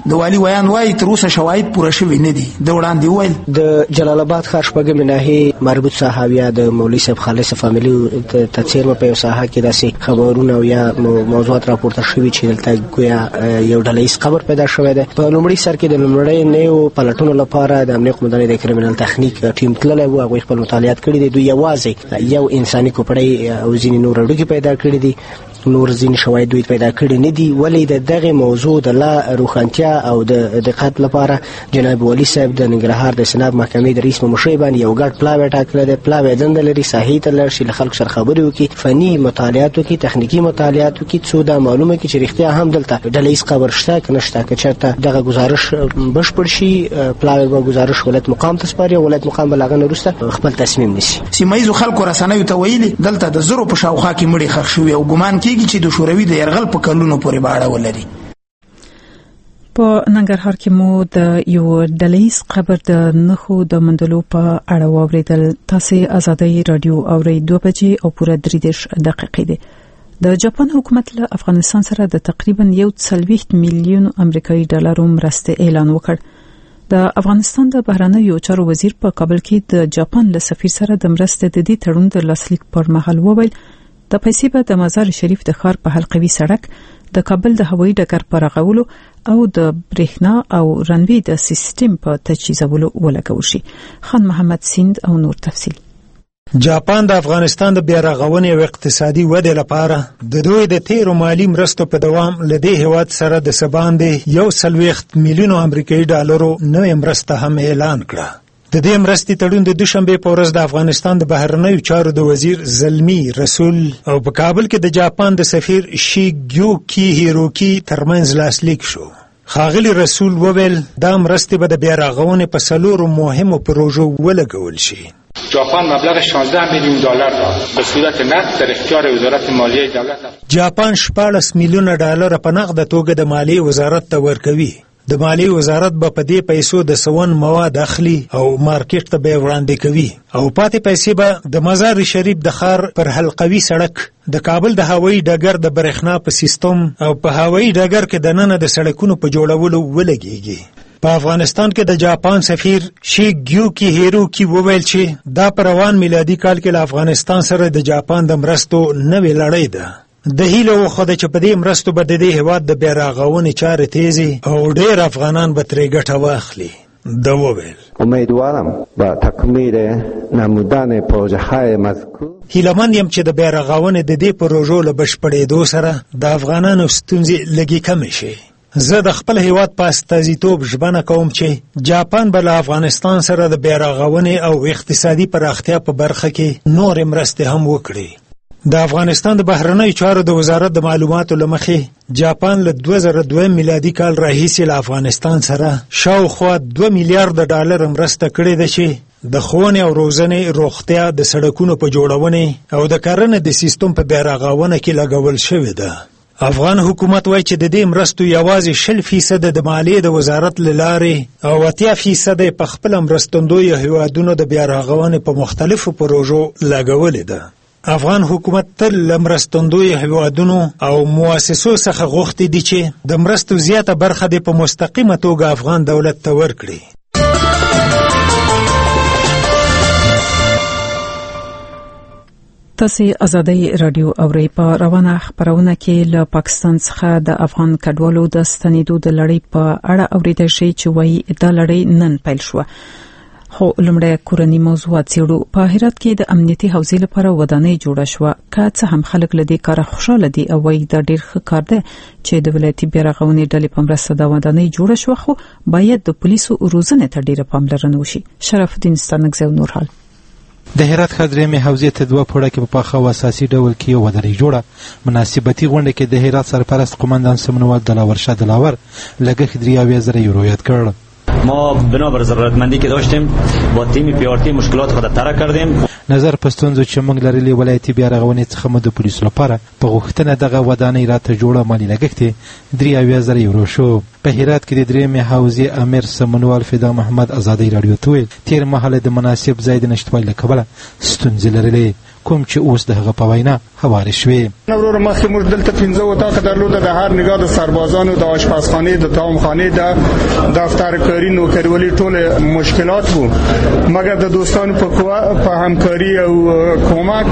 د والي ویان وایي تر اوسه شواهد پوره شوي نه دي. د وړاندې وویل د جلال آباد ښار شپږمې ناحیې مربوط صاحب یا د مولوي صاحب خالص فامیلي ته څیرمه په یو ساحه کې داسې خبرونه او یا موضوعات راپورته شوي چې دلته ګویا یو ډلهییز قبر پیدا شوی دی. په لومړي سر کې د لومړۍ نویو پلټونو لپاره د امنیه قومندانۍ د کریمینل تخنیک ټیم تللی و. هغوی خپل مطالعات کړي دي. دوی یوازې یو انساني کوپړی او ځینې نور اډوکي پیدا کړي دي، نور ځینې شواهد دوی پیدا کړي نه دي. ولې د دغه موضوع د لا روښانتیا او د دقت لپاره جناب والي صاحب د ننګرهار د استناد محکمې د رئیس په مشرۍ باندې یو ګډ پلاوی ټاکلی دی. پلاوی دنده لري ساحې ته لاړ شي، له خلکو سره خبرې وکړي، فني مطالعات وکړي، تخنیکي مطالعات وکړي، څو دا معلومه کړي چې رښتیا هم دلته ډلهییز قبر شته که نشته. که چېرته دغه ګزارش بشپړ شي، پلاوی به ګزارش ولایت مقام ته سپاري او ولایت مقام به له هغه نه وروسته خپل تصمیم نیسي. سیمه ییزو خلکو رسنیو ته ویلي دلته د زرو په شاوخوا کې مړي ښخ شوي او ګمان کېږي چې د شوروي د یرغل په کلونو پورې به اړه ولري. په ننګرهار کې مو د یو ډلهییز قبر د نښو د موندلو په اړه واورېدل. تاسې ازادۍ راډیو اورئ. 2 بجې او پوره 33 دقیقې دي. د جاپان حکومت له افغانستان سره د تقریبا 140 میلیون امریکایي ډالرو مرستې اعلان وکړ. د افغانستان د بهرنیو چارو وزیر په کابل کې د جاپان له سفیر سره د مرستې د دې تړون د لاسلیک پر مهال وویل د پیسې به د مزار شریف د ښار په حلقوي سړک، د کابل د هوایي ډګر په رغولو او د برېښنا او رنوي د سیستم په تجهیزولو ولګول شي. خان محمد سیند او نور تفصیل. جاپان د افغانستان د بیا رغونې او اقتصادي ودې لپاره د دوی د تیرو مالي مرستو په دوام له دې هیواد سره د څه باندې 140 میلیون امریکایي ډالرو نوې مرسته هم اعلان کړه. د دې مرستې تړون د دوشنبه په ورځ د افغانستان د بهرنیو چارو د وزیر زلمی رسول او په کابل کې د جاپان د سفیر شیګیوکی هیروکی ترمنځ لاسلیک شو. ښاغلي رسول وویل دا مرستې به د بیا رغونې په 4 مهمو پروژو ولګول شي. جاپان مبلغ 16 میلیون دلار را به صورت نقد در اختیار وزارت مالیه دولت جاپان 14 میلیون ډالر په نقد توګه د مالیې وزارت ته ورکوي. د مالیې وزارت به په دې پیسو د سون مواد اخلي او مارکیټ ته به وړاندې کوي او پاتې پیسې به د مزار شریف د ښار پر حلقوي سړک، د کابل د هوایي ډګر د برېښنا په سیستم او په هوایي ډګر کې د ننه د سړکونو په جوړولو ولګېږي. په افغانستان کې د جاپان سفیر شیګیوکی هیروکی وویل چې دا په روان میلادي کال کې له افغانستان سره د جاپان د مرستو نوې لړۍ ده. د هیله وخوده چې په دې مرستو به د دې هیواد د بیا رغونې چارې تیزې او ډېر افغانان به ترې ګټه واخلي. ده وویل امیدوارم با تکمیل نمودن پروژه‌های مذکور هیلهمند یم چې د بیا رغونې د دې پروژو له بشپړېدو سره د افغانانو ستونزې لږې کمې شي. زه د خپل هیواد په استازیتوب ژمنه کوم چې جاپان به له افغانستان سره د بیا رغونې او اقتصادي پراختیا په برخه کې نورې مرستې هم وکړي. د افغانستان د بهرنیو چارو د وزارت د معلوماتو له مخې جاپان له 2002 میلادي کال راهیسې له افغانستان سره شاوخوا 2 میلیارډ ډالر مرسته کړې ده چې د ښوونې او روزنې، روغتیا، د سړکونو په جوړونې او د کرنې د سیستم په بیا رغونه کې لګول شوې ده. افغان حکومت وایي چې د دې مرستو یوازې 0% د مالیې د وزارت له لارې او 80% په خپله مرستندویو هیوادونو د بیا رغونې په مختلفو پروژو لګولې ده. افغان حکومت تل له مرستندویو هیوادونو او مؤسسو څخه غوښتي دي چې د مرستو زیاته برخه دې په مستقیمه توګه افغان دولت ته ورکړي. تاسې ازادۍ راډیو اورئ. په روانه خپرونه کې له پاکستان څخه د افغان کډوالو د ستنېدو د لړۍ په اړه اورېدای شئ چې وایي دا لړۍ نن پیل شوه. خو لومړی کورني موضوعات څېړو. په هرات کې د امنیتي حوزې لپاره ودانۍ جوړه شوه. که څه هم خلک له دې کاره خوشحاله دي او وایي دا ډېر ښه کار دی چې د ولایتي بیا رغونې ډلې په مرسته دا ودانۍ جوړه شوه، خو باید د پولیسو روزنې ته ډېره پاملرنه وشي. شرف الدین ستانکزی او نور حال. د هرات ښار درېیمې حوزې ته 2 پوړه کې په پاخه او اساسي ډول کې یو ودانۍ جوړه. مناسبتي غونډه کې د هرات سرپرست قماندان سمنوال دلاور شاه دلاور لګښت 3,000 یورو یاد کړ. ما بنابر ضرورتمندی که داشتیم با تیم پیارتی مشکلات خود ترک کردیم. نظر په ستونزو چې موږ لرلې ولایتي بیا رغونې څخه مو د پولیسو لپاره په غوښتنه دغه ودانۍ راته جوړه مالي لګښت 3,000 یورو شو. په هرات کې د درېیمې حوزې امیر سمنوال فدا محمد ازادۍ راډیو ته ویل تېر مهال د مناسب ځای د نشتوالي له کبله ستونزې لرلې. کوم چې اوس د هغه په وینا هوارې شوې. نورو مخکې موږ دلته 15 اتاق درلوده، د هر نگاه د سربازانو، د آشپزخانه، د طعامخانه، د دفترکاری، نوکریوالي ټول مشکلات وو، مګر د دوستانو په همکاري او کومک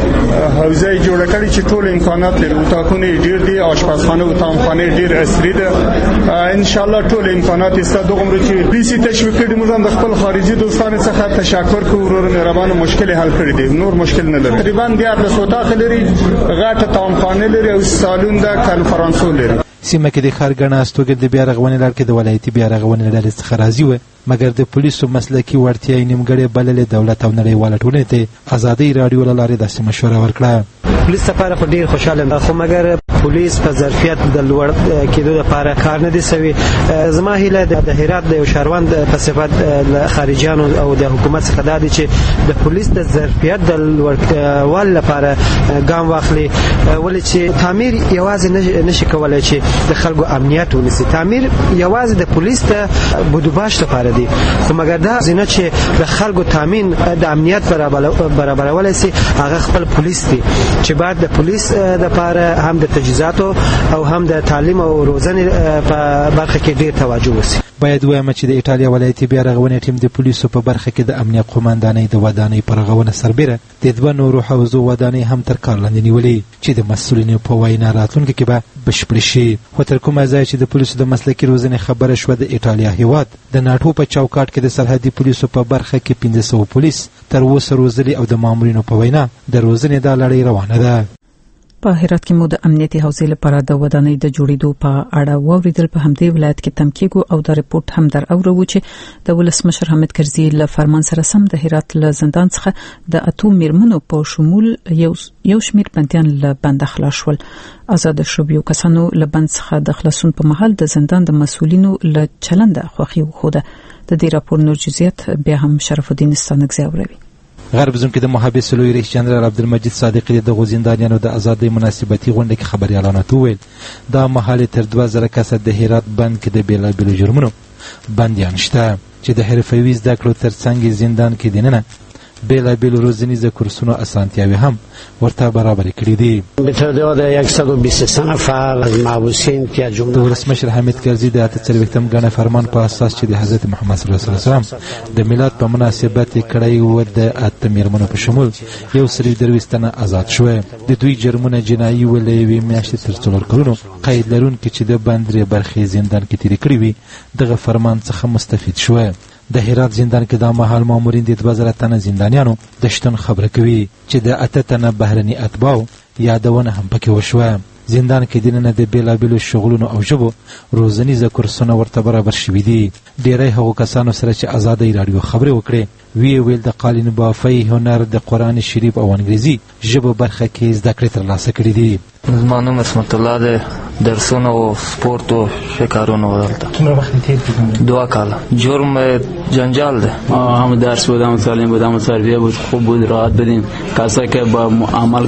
حوزه جوړ کړی چې ټول امکانات لري. اتاقونه ډیر دي، آشپزخانه او طعامخانه ډیر عصري ده. ان شاء الله ټول امکانات است. دغه چې پلیسي تشویق کړي، موږ هم د خپل خارجي دوستانو څخه تشکر کوو، ورور مهربان مشکل حل کړی دي، نور مشکل نه لري. تقریبا 14 اتاق لري، غټه طعامخانه لري او سالون د کنفرانسو لري. سیمه کې د ښار ګڼه استوګن د بیا رغونې لړ کې د ولایتي بیا رغونې ډلې څخه راضي وه، مګر د پولیسو مسلکي وړتیاوې نیمګړې بللې. دولت او نړیواله ټولنې ته ازادۍ راډیو له لارې داسې مشوره ورکړه. پولیس لپاره خو ډیر خوشاله خو مګر پولیس په ظرفیت د لوړ کېدو لپاره کار نه دی سوی. زما هیله د هرات د یو شهروند په صفت خارجيانو او د حکومت څخه دا دی چې د پولیس د ظرفیت د لوړوالي لپاره ګام واخلي، ولې چې تعمیر یوازې نشي کولای چې د خلکو امنیت ونیسي. تعمیر یوازې د پولیس ته بودوباش لپاره دی، خو مګر دا زینه چې د خلکو تامین د امنیت برابرول شي هغه خپل پولیس دی، چې بعد د پولیس لپاره هم د تجهیزاتو او هم د تعلیم او روزنې په برخه کې ډیر توجه وشي. باید وایم چې د ایټالیا ولایتي بیا رغونې ټیم د پولیسو په برخه کې د امنیت قوماندانۍ د ودانۍ پر رغونه سربیره د 2 نورو حوزو ودانۍ هم تر کار لاندې نیولې چې د مسؤلینو په وینا راتلونکي کې به بشپړې شي. خو تر کومه ځای چې د پولیسو د مسلکي روزنې خبره شوه، د ایټالیا هیواد د ناټو په چوکاټ کې د سرحدي پولیسو په برخه کې 1500 پولیس تر اوسه روزلي او د مامورینو په وینا د روزنې دا لړۍ روانه ده. په هرات کې مو د امنیتي حوزې لپاره د ودانۍ د جوړېدو په اړه واوریدل. په همدې ولایت کې تم کېږو او د ریپورت هم در اورو چې د ولسمشر حامد کرزي له فرمان سره سم د هرات له زندان څخه د 8 میرمنو په شمول یو شمیر بندیان له بند خلاص شول. آزاد شویو کسانو له بند څخه د خلاصون په مهال د زندان د مسؤلینو له چلند خوښي وخوده. د دې راپور نور جزئیات بیا هم شرف الدین ستانکزی اوروي. غرب زم کې د محبس لوی رئیس جنرال عبدالمجید صادقی د غوزیندانیانو د ازادۍ مناسبتي غونډه کې خبريالانو ته ویل دا مهال تر 2000 کسه د هرات بند کې د بیلابیلو جرمونو بندیان شته چې د حرفوي زده کړو ترڅنګ زندان کې دیننه بیلابیل روزنیزه کورسونو اسانتیاوي هم ورته برابر کړی دي. به تعداد 123 نفر از محبوسین که جمله ولسمشر حامد کرزي د 43م غنه فرمان په اساس چې د حضرت محمد صلی الله علیه وسلم د میلاد په مناسبت کړی و د 8 میرمنو په شمول یو سری درويستنه آزاد شوه. د دوی جرمونه جنایي ولې میاشتې تر 4 کلونو قید لرونکي چې د بندري برخې زندان کې تیر کړی وي دغه فرمان څخه مستفید شوه. د هرات زندان کې د مهال مامورین د 2000 تنه زندانیانو د شتون خبره کوي چې د 8 تنه بهرني اتباع یادونه هم پکې وشوه. زندان کې دننه د بیلابیلو شغلونو او ژبو روزنیزه کورسونه ورته برابر شوي دي. ډیری هغو کسانو سره چې ازادۍ راډیو خبرې وکړې ویل د قالین بافۍ هنر د قرآن شریف او انګریزي ژبو برخه کې زده کړې ترلاسه کړې دي. زما نوم اسمت الله ده، درسونه او سپورت او کارونه ولته. کومه وخت تیر کړم؟ 2 کاله. جرم جنجال ده. هم درس بودم، تعلیم بودم، تربیه بود، خوب بود، راحت بودیم. کسایی که با عمل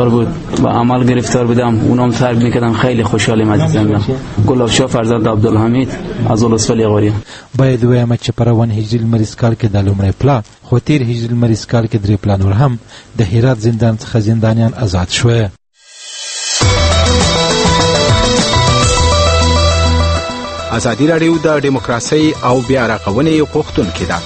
گرفتار بودم اونم ترک میکردم. خیلی خوشحالم عزیزم. گلاب شاه فرزند عبدالحمید از ولسوالی غوریان. باید وایم چې په روان هجري لمریز کال کې د لومړی پلا خو تیر هجري لمریز کال کې 3 پلا نور هم د هرات زندان څخه زندانیان آزاد شوه. ازادي راډیو د دیموکراسي او بیا رغونې غوښتونکې ده.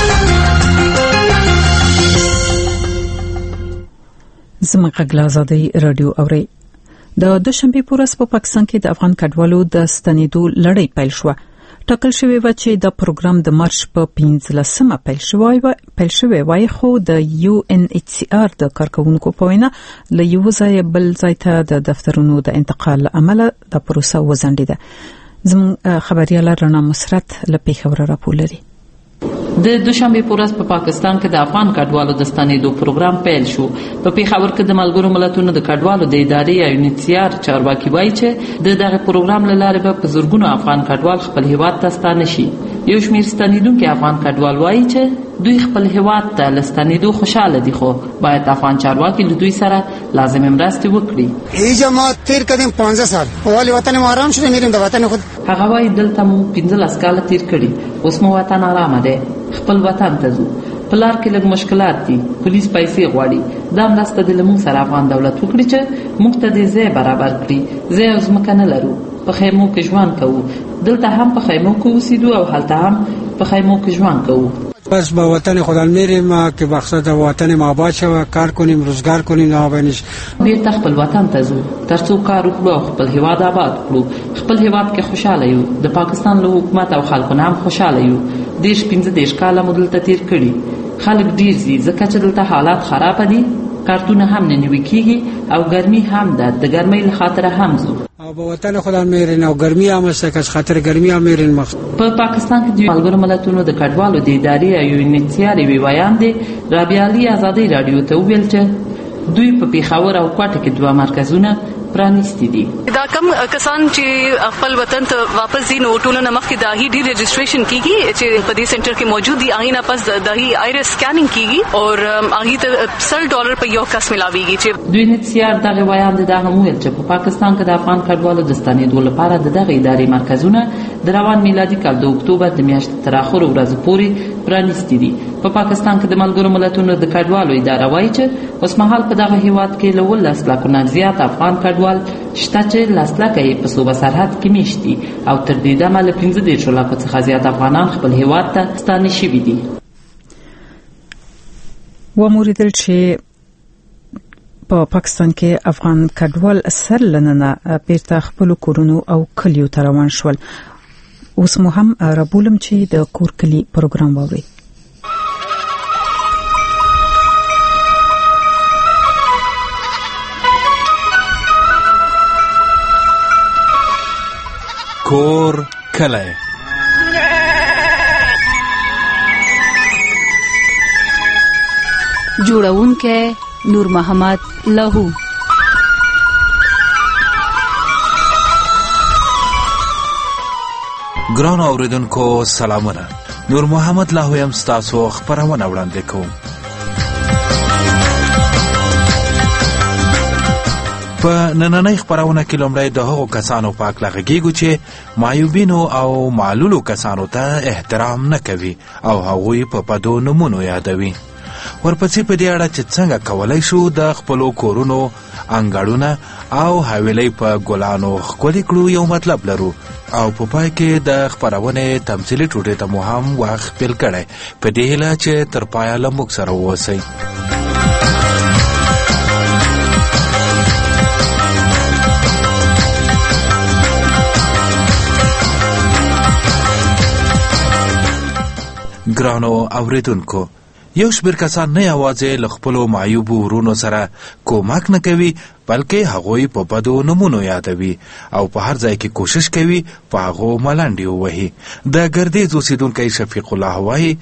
زموږ غږ ازادي راډیو اوري. د دوشنبه په ورځ په پاکستان کې د افغان کډوالو د ستنېدو لړۍ پیل شوه. ټاکل شوی و چې د پروګرام د مارچ په 15مه پیل شوی وای، خو د UNHCR د کارکونکو په وینا له یو ځای بل ځای ته د دفترونو د انتقال عمله د پروسه وزندیده. زموږ خبريال رڼا مسرت له پیښور راپور لري. د دوشنبه په ورځ په پاکستان کې د افغان کډوالو د ستنېدو پروګرام پیل شو. په پیښور کې د ملګرو ملتونو د کډوالو د ادارې UNHCR چارواکي وایي چې دغه پروګرام له لارې به په زورګونو افغان کډوال خپل هیواد ته ستانه شي. یو شمېر ستنېدونکي افغان کډوال وایي چې دوی خپل هیواد ته له ستنېدو خوشاله دي، خو باید افغان چارواکي له دوی سره لازم مرستې وکړي. هیڅ ما تیر کړم 15 سال اولی وطن مو آرام شوه، میرم د وطن خود. هغه وایي دلته مو 15 کال تیر کړي، اوس مو وطن آرام دی، خپل وطن ته ځو. په لار کې لږ مشکلات دي، پولیس پیسې غواړي. دا مرسته دې له موږ سره افغان دولت وکړي چې موږ ته دې ځای برابر کړي. ځای او ځمکه نه لرو، په خیمو کې ژوند کوو. دلته هم په خیمو کې اوسېدو او هلته هم په خیمو کې ژوند کوو. بس به وطن خودم میریم که مقصد وطن ما آباد شود، کار کنیم، روزگار کنیم. نابنش بیرته خپل وطن ته ځو ترڅو کار وکړو او خپل هیواد آباد کړو. خپل هیواد کې خوشاله یو، د پاکستان له حکومت او خلکو نه هم خوشاله یو. 15 کاله مو دلته تیر کړي. خلک ډیر دي ځکه چې دلته حالات خراب دي. کارتونه هم نه نیول کیږي او ګرمي هم ده، د ګرمۍ له خاطره هم ځو. او به وطن خودم میرین او ګرمي هم است که خاطر ګرمي هم میرین. په پاکستان کې د ملګرو ملتونو د کډوالو د ادارې او یونیسیار وی ویان دي رابعه علي آزادۍ رادیو ته ویل چې دوی په پیښور او کوټه کې 2 مرکزونه پرانیستي دي. دا کم کسان چې خپل وطن ته واپس دي نو ټولو نه مخکې د هی ډي رجسټریشن کیږي چې په دې سنټر کې موجود دي. هغه نه پس د هی آیرس سکینینګ کیږي او هغه ته $100 په یو کس ملاويږي. چې دوی نتیار دغه ویان دي دغه مویل چې په پاکستان کې د افغان کډوالو د ستنېدو لپاره دغه ادارې مرکزونه د روان میلادي کال د اکتوبر د میاشتې تر اخره ورځې پورې پرانیستي دي. په پاکستان کې د ملګرو ملتونو د کډوالو اداره وایي چې اوسمهال په دغه هیواد کې له 10 لکو نه زیات افغان کډوال شته چې 10 لکه یې په صوبه سرحد کې میشت دي او تر دې دمه له 15 لکو څخه زیات افغانان خپل هیواد ته ستانه شوي دي. وموریدل چې په پاکستان کې افغان کډوال سر لننه بیرته خپل کورونو او کلیو ته روان شول. اوس مو هم رابولم چې د کور کلی پروګرام واوري. کور کلی جوړونکی نور محمد لاهو. ګران اوریدونکو سلامونه. نور محمد لاهو یم ستاسو خبرونه وړاندې کوم. په نننۍ خبرونه کې لومړی د هغو کسانو په اړه غږیږو چې معیوبینو او معلولو کسانو ته احترام نه کوي او هغوی په بدو نومونو یادوي. ورپسې په دې اړه چې څنګه کولای شو د خپلو کورونو انګړونه او حویلۍ په ګلانو ښکلي کړو یو مطلب لرو او په پای کې د خبرونې تمثیلي ټوټې ته مو هم وخت پیل کړی په دې هیله چې تر پایه له موږ سره واوسئ. ګرانو اوریدونکو، یو شمېر کسان نه یوازې له خپلو معیوبو ورونو سره کومک نه کوي بلکې هغوی په بدو نومونو یادوي او په هر ځای کې کوشش کوي په هغو ملنډې ووهي. د ګردیز اوسیدونکی شفیق الله وایي